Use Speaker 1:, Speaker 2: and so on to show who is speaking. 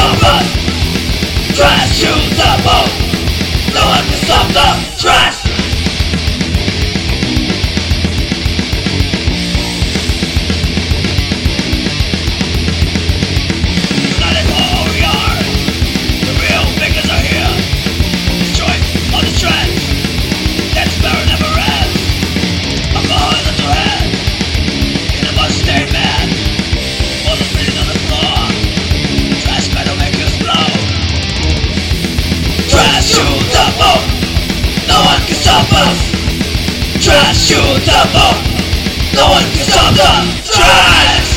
Speaker 1: stop us. Trash to the bone. No one can stop the trash. United for who we are. The real figures are here. Destroy all the trends. That spirit never ends. Alcohol is at your head. In a bunch stay mad. All the spitting on the floor. Trash metal make you explode. Trash to the bone. No one can stop us. Trash to the bone. No one can stop the trash.